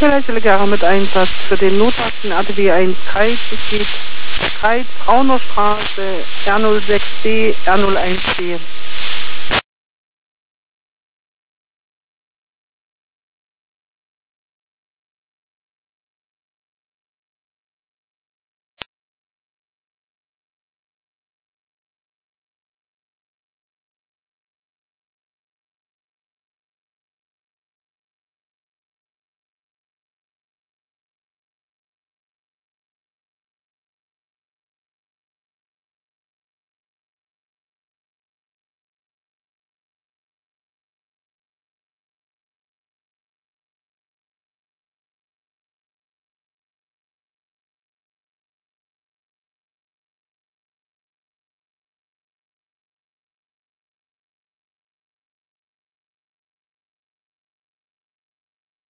Feuerwehrleger mit Einsatz für den Notarzten ATW 1 Kreis. Es geht Kreis Brauner Straße R06B, R01B.